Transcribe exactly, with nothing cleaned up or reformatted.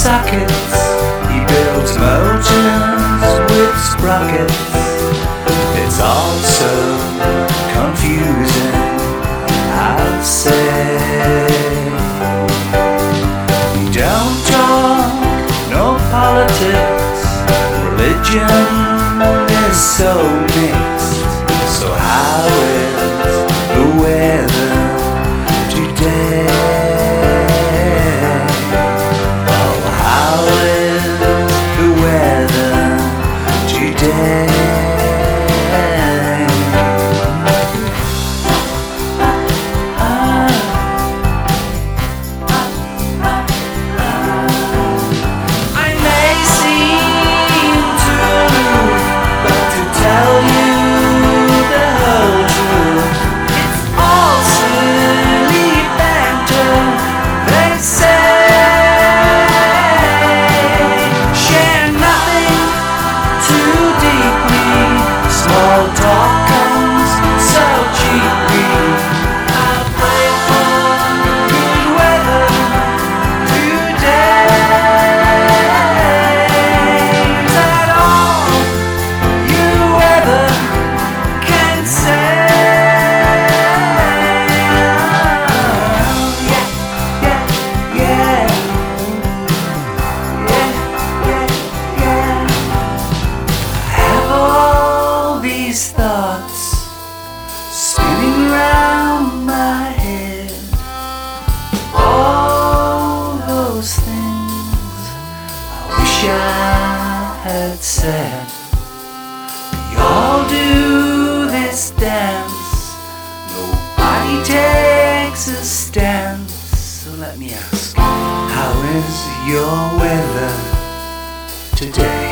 sockets, he builds motors with sprockets. It's all so confusing, I'd say. We don't talk no politics, religion is so mixed. So how is the weather today? Oh, how is the weather today? Thoughts spinning round my head, all those things I wish I had said. We all do this dance, nobody takes a stance. So let me ask, how is your weather today?